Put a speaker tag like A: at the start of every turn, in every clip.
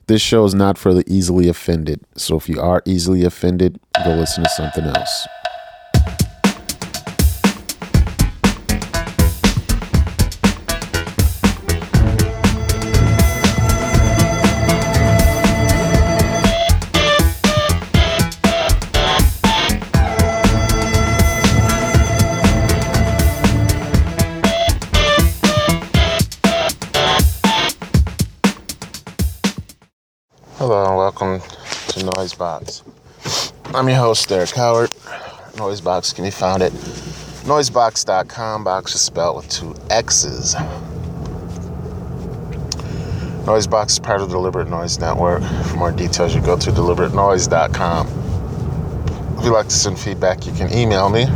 A: This show is not for the easily offended. So if you are easily offended, go listen to something else. Hello and welcome to Noisebox. I'm your host, Derek Howard. Noisebox can be found at noisebox.com. Box is spelled with 2 X's. Noisebox is part of the Deliberate Noise Network. For more details, you go to deliberatenoise.com. If you'd like to send feedback, you can email me.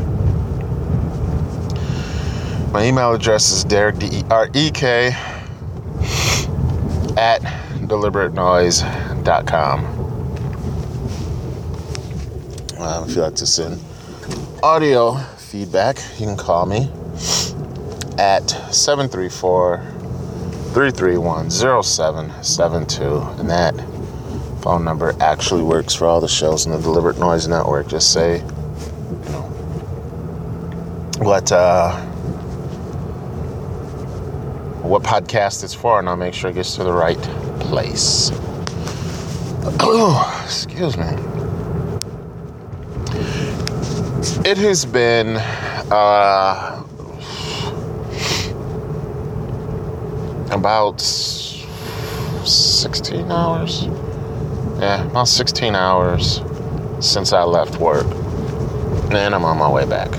A: My email address is Derek, D-E-R-E-K, at deliberatenoise.com. If you'd like to send audio feedback, you can call me at 734-331-0772. And that phone number actually works for all the shows in the Deliberate Noise Network. Just say, what podcast it's for, and I'll make sure it gets to the right place. Oh, excuse me. It has been about 16 hours. Yeah, about 16 hours since I left work. And I'm on my way back.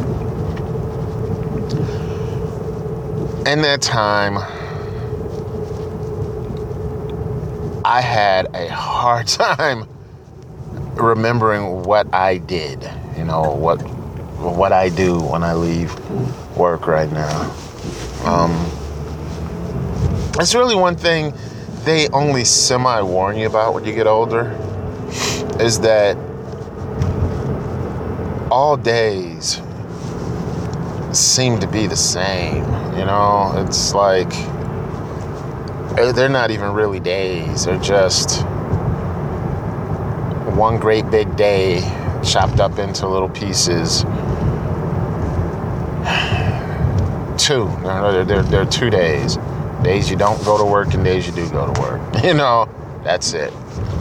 A: In that time, I had a hard time remembering what I did, what I do when I leave work right now. It's really one thing they only semi-warn you about when you get older, is that all days seem to be the same. It's like they're not even really days. They're just one great big day chopped up into little pieces. They're 2 days. Days you don't go to work and days you do go to work. That's it.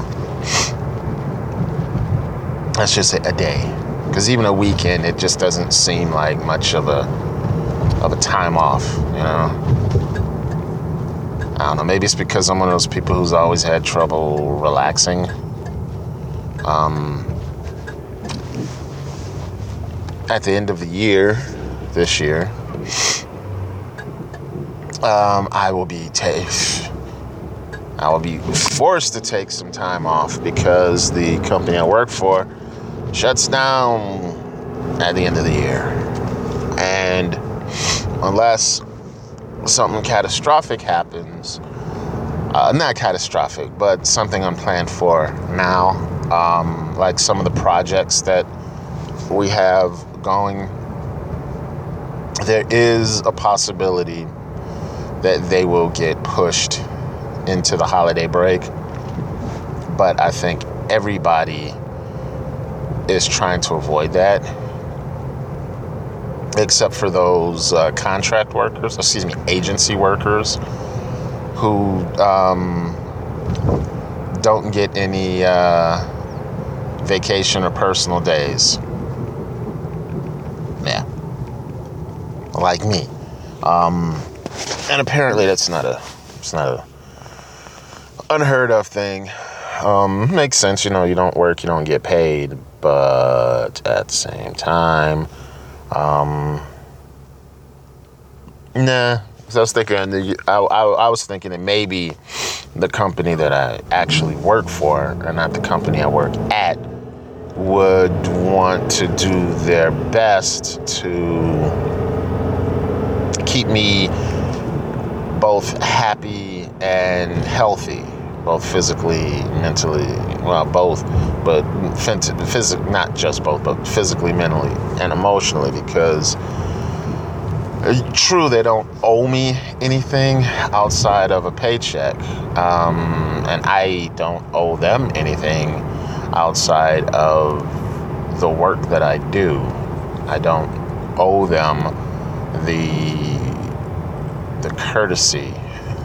A: Let's just say a day. Because even a weekend, it just doesn't seem like much of a time off, I don't know, maybe it's because I'm one of those people who's always had trouble relaxing. At the end of the year, this year, I will be forced to take some time off because the company I work for shuts down at the end of the year. And unless something catastrophic happens, not catastrophic, but something unplanned for now, like some of the projects that we have going, there is a possibility that they will get pushed into the holiday break. But I think everybody is trying to avoid that, except for those agency workers who don't get any vacation or personal days. Yeah, like me. And apparently it's not a unheard of thing. Makes sense, you don't work, you don't get paid, but at the same time, nah. Because I was thinking, I was thinking that maybe the company that I actually work for, and not the company I work at, would want to do their best to keep me both happy and healthy, both physically, mentally, well, both, but not just both, but physically, mentally, and emotionally, because True, they don't owe me anything outside of a paycheck, and I don't owe them anything outside of the work that I do. I don't owe them the courtesy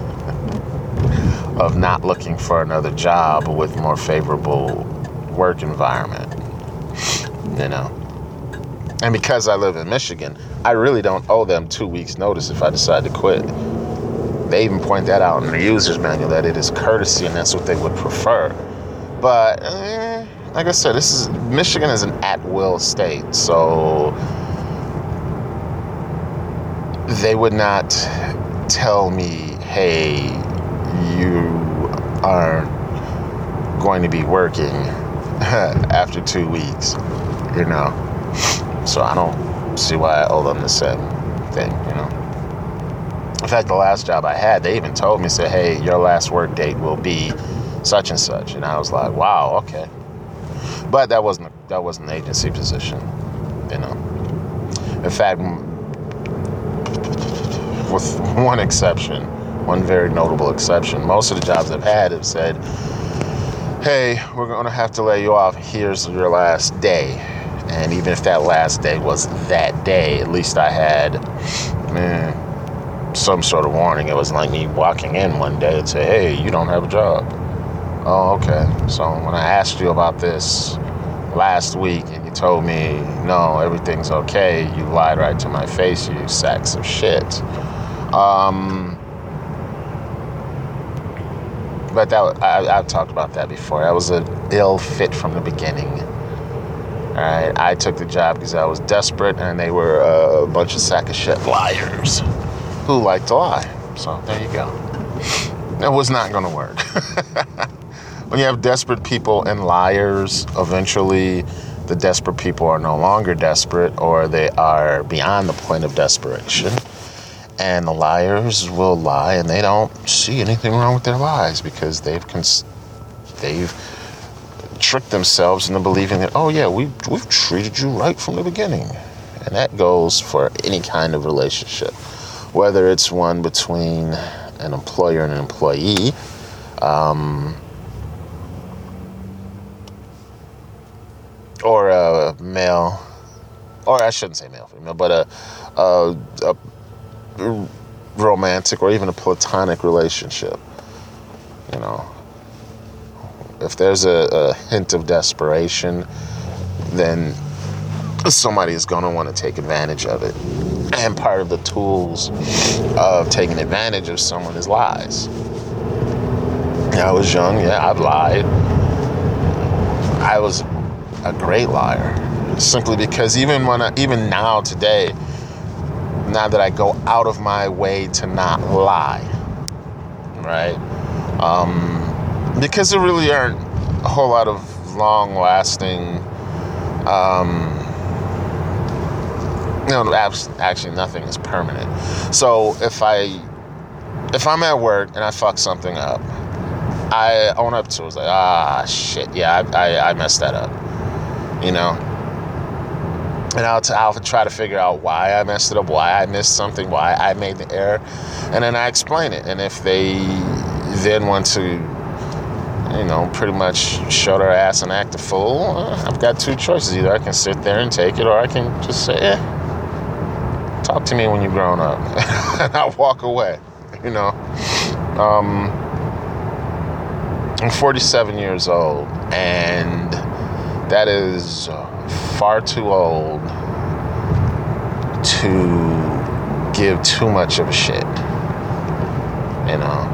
A: of not looking for another job with more favorable work environment, you know. And because I live in Michigan, I really don't owe them 2 weeks notice if I decide to quit. They even point that out in the user's manual, that it is courtesy and that's what they would prefer. But like I said, Michigan is an at-will state, so they would not tell me, hey, you aren't going to be working after 2 weeks, you know. So I don't see why I owe them the same thing, you know. In fact, the last job I had, they even told me, say, hey, your last work date will be such and such. And I was like, wow, okay. But that wasn't an agency position, you know. In fact, with one exception, one very notable exception, most of the jobs I've had have said, hey, we're going to have to lay you off. Here's your last day. And even if that last day was that day, at least I had some sort of warning. It wasn't like me walking in one day and say, hey, you don't have a job. Oh, okay. So when I asked you about this last week and you told me, no, everything's okay, you lied right to my face, you sacks of shit. But I've talked about that before. That was an ill fit from the beginning. All right, I took the job because I was desperate, and they were a bunch of sack of shit liars who like to lie. So there you go. It was not going to work. When you have desperate people and liars, eventually the desperate people are no longer desperate, or they are beyond the point of desperation. And the liars will lie, and they don't see anything wrong with their lies because they've tricked themselves into believing that, oh yeah, we've treated you right from the beginning. And that goes for any kind of relationship, whether it's one between an employer and an employee, or a male, or I shouldn't say male, female, but a romantic or even a platonic relationship. You know, if there's a hint of desperation, then somebody is going to want to take advantage of it. And part of the tools of taking advantage of someone is lies. I was young, yeah, I've lied. I was a great liar, simply because even now today, now that I go out of my way to not lie, right? Because there really aren't a whole lot of long-lasting, actually nothing is permanent. So if I'm at work and I fuck something up, I own up to it. It's like, shit, yeah, I messed that up, you know? And I'll try to figure out why I messed it up, why I missed something, why I made the error, and then I explain it. And if they then want to, you know, pretty much show their ass and act a fool, I've got two choices. Either I can sit there and take it, or I can just say, talk to me when you're grown up. And I'll walk away, you know. I'm 47 years old, and that is far too old to give too much of a shit, you know.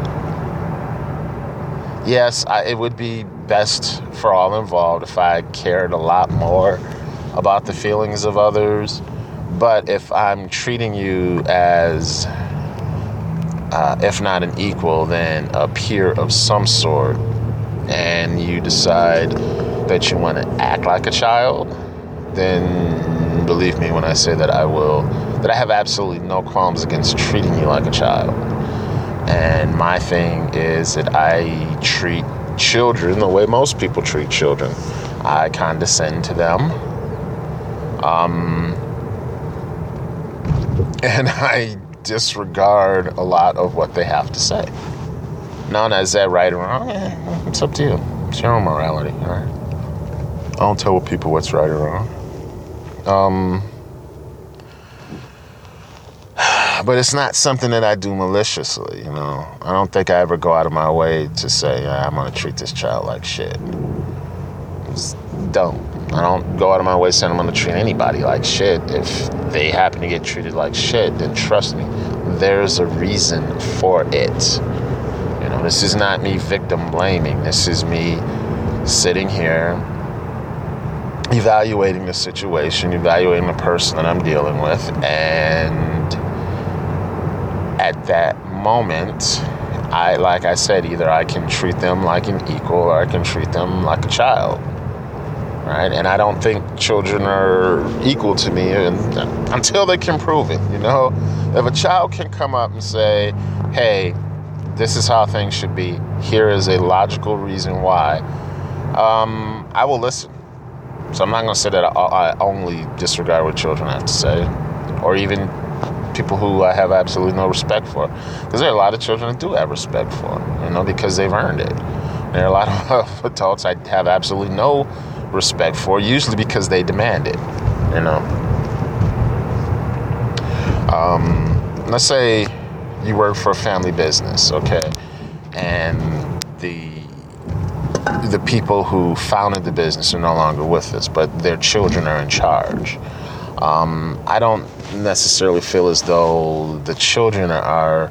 A: Yes, it would be best for all involved if I cared a lot more about the feelings of others, but if I'm treating you as, if not an equal, then a peer of some sort, and you decide that you want to act like a child, then believe me when I say that I have absolutely no qualms against treating you like a child. And my thing is that I treat children the way most people treat children. I condescend to them. And I disregard a lot of what they have to say. Now, is that right or wrong? It's up to you. It's your own morality, all right? I don't tell people what's right or wrong. But it's not something that I do maliciously, you know. I don't think I ever go out of my way to say, I'm going to treat this child like shit. Just don't. I don't go out of my way saying I'm going to treat anybody like shit. If they happen to get treated like shit, then trust me, there's a reason for it. You know, this is not me victim blaming. This is me sitting here evaluating the situation, evaluating the person that I'm dealing with, and at that moment, like I said, either I can treat them like an equal or I can treat them like a child, right? And I don't think children are equal to me until they can prove it, you know? If a child can come up and say, hey, this is how things should be, here is a logical reason why, I will listen. So I'm not going to say that I only disregard what children have to say, or even people who I have absolutely no respect for. Because there are a lot of children I do have respect for, you know, because they've earned it. There are a lot of adults I have absolutely no respect for, usually because they demand it, you know. Let's say you work for a family business, okay, and the people who founded the business are no longer with us, but their children are in charge. I don't necessarily feel as though the children are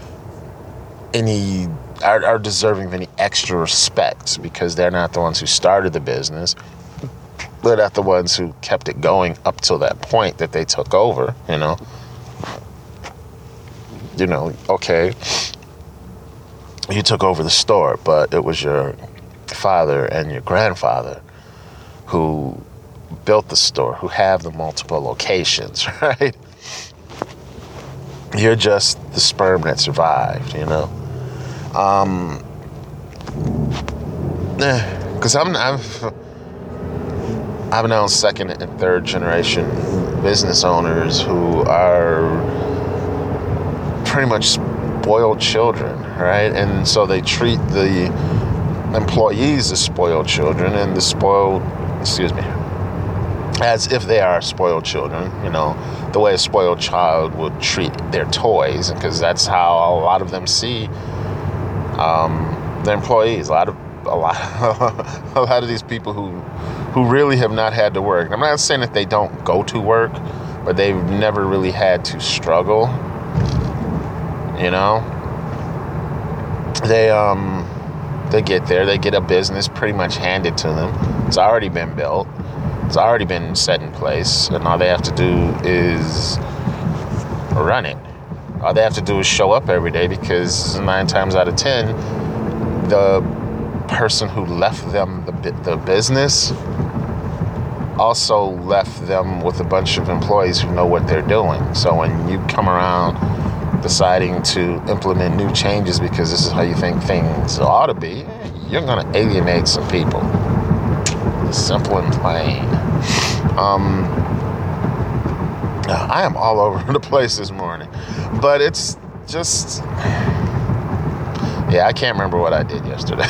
A: deserving of any extra respect, because they're not the ones who started the business. They're not the ones who kept it going up till that point that they took over, you know. You know, okay, you took over the store, but it was your father and your grandfather who built the store, who have the multiple locations, right? You're just the sperm that survived, you know? Because I've known second and third generation business owners who are pretty much spoiled children, right? And so they treat the employees as spoiled children, and as if they are spoiled children, you know, the way a spoiled child would treat their toys, because that's how a lot of them see the employees. A lot of these people who really have not had to work. I'm not saying that they don't go to work, but they've never really had to struggle. You know, they get there, they get a business pretty much handed to them. It's already been built. It's already been set in place, and all they have to do is run it. All they have to do is show up every day, because 9 times out of 10, the person who left them the business also left them with a bunch of employees who know what they're doing. So when you come around deciding to implement new changes because this is how you think things ought to be, you're going to alienate some people. Simple and plain. I am all over the place this morning, but it's just, I can't remember what I did yesterday.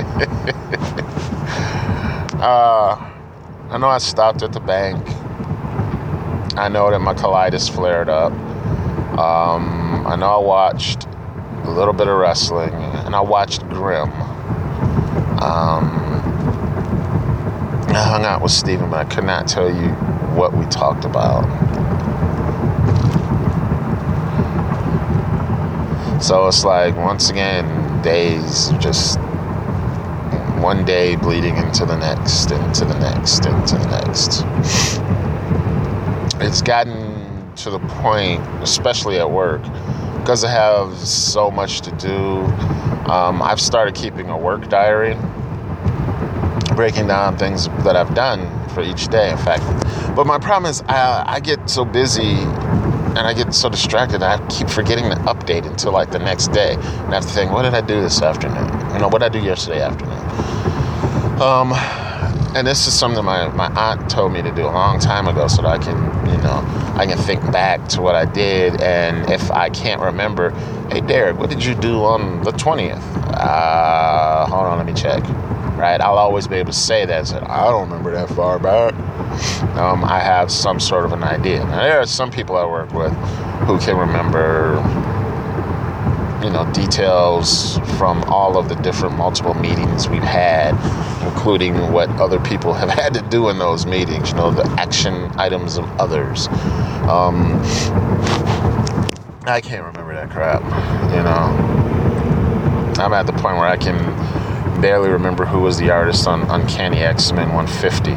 A: I know I stopped at the bank. I know that my colitis flared up. I know I watched a little bit of wrestling, and I watched Grimm. I hung out with Steven, but I could not tell you what we talked about. So it's like, once again, days just one day bleeding into the next, into the next, into the next. It's gotten to the point, especially at work, because I have so much to do. I've started keeping a work diary, breaking down things that I've done for each day, in fact. But my problem is I get so busy and I get so distracted, I keep forgetting to update until like the next day. And I have to think, what did I do this afternoon? You know, what did I do yesterday afternoon? And this is something my aunt told me to do a long time ago, so that I can I can think back to what I did, and if I can't remember, hey, Derek, what did you do on the 20th? Hold on, let me check. Right? I'll always be able to say that. So I don't remember that far back. I have some sort of an idea. Now, there are some people I work with who can remember, details from all of the different multiple meetings we've had, including what other people have had to do in those meetings, the action items of others. I can't remember that crap, I'm at the point where I can barely remember who was the artist on Uncanny X-Men 150.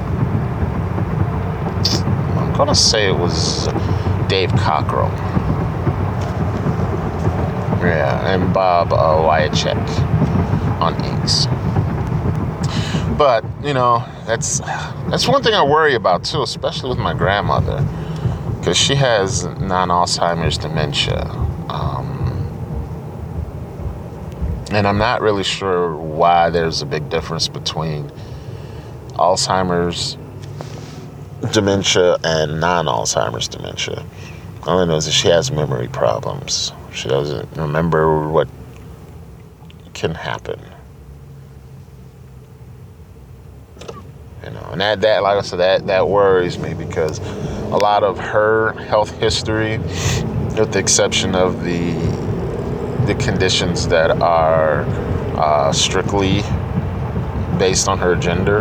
A: I'm going to say it was Dave Cockrum. Yeah, and Bob Wyacek on inks. But, that's one thing I worry about, too, especially with my grandmother, because she has non-Alzheimer's dementia. And I'm not really sure why there's a big difference between Alzheimer's dementia and non-Alzheimer's dementia. All I know is that she has memory problems. She doesn't remember what can happen. And that like I said, that worries me, because a lot of her health history, with the exception of the conditions that are strictly based on her gender,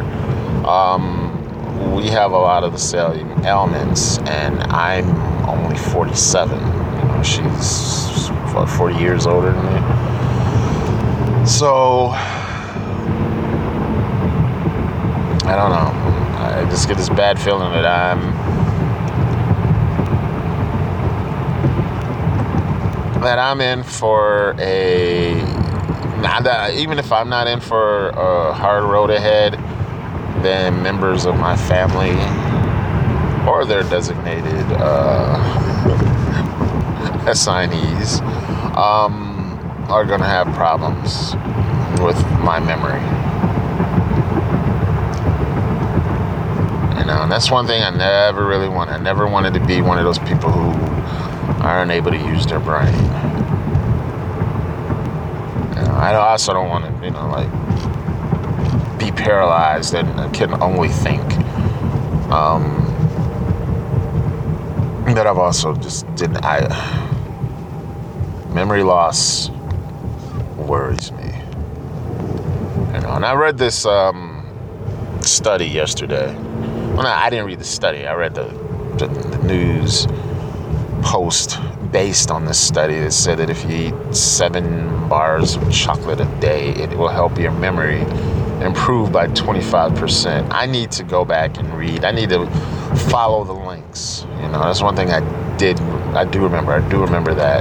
A: we have a lot of the same ailments, and I'm only 47. She's 40 years older than me. So I don't know. I just get this bad feeling that I'm in for even if I'm not in for a hard road ahead, then members of my family or their designated assignees are going to have problems with my memory. And that's one thing I never really wanted. I never wanted to be one of those people who aren't able to use their brain. I also don't want to, be paralyzed and can only think. That I've also just didn't. Memory loss worries me. And I read this study yesterday. Well, no, I didn't read the study. I read the news post based on this study that said that if you eat 7 bars of chocolate a day, it will help your memory improve by 25%. I need to go back and read. I need to follow the links. That's one thing I do remember. I do remember that.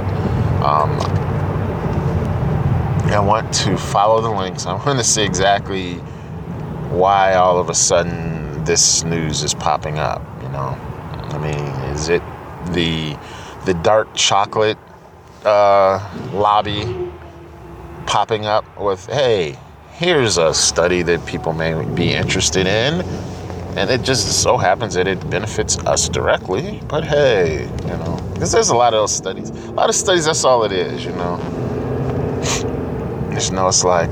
A: I want to follow the links. I want to see exactly why all of a sudden this news is popping up. Is it the dark chocolate lobby popping up with, hey, here's a study that people may be interested in, and it just so happens that it benefits us directly, but hey, because there's a lot of those studies. A lot of studies, that's all it is, It's like,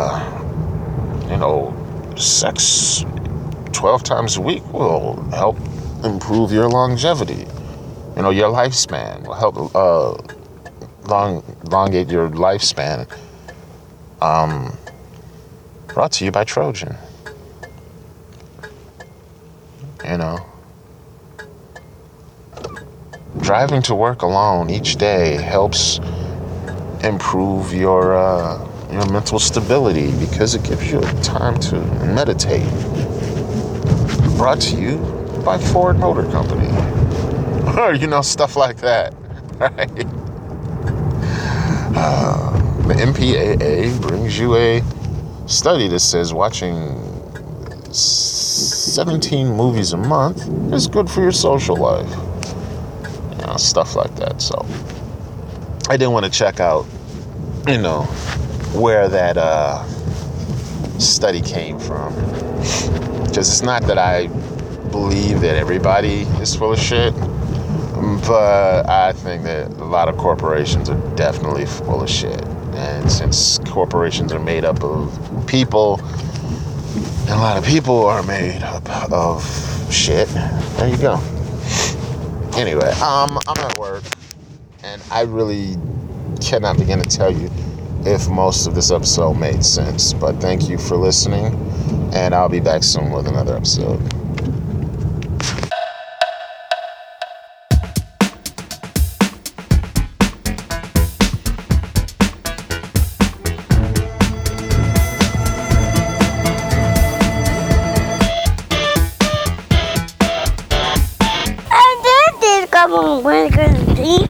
A: sex 12 times a week will help improve your longevity. Your lifespan will help elongate your lifespan. Brought to you by Trojan. Driving to work alone each day helps improve your mental stability because it gives you time to meditate. Brought to you by Ford Motor Company. Or, stuff like that, right? The MPAA brings you a study that says watching 17 movies a month is good for your social life. Stuff like that. So I didn't want to check out, where that study came from. Because it's not that I believe that everybody is full of shit, but I think that a lot of corporations are definitely full of shit. And since corporations are made up of people, and a lot of people are made up of shit, there you go. Anyway, I'm at work, and I really cannot begin to tell you if most of this episode made sense. But thank you for listening, and I'll be back soon with another episode.
B: Como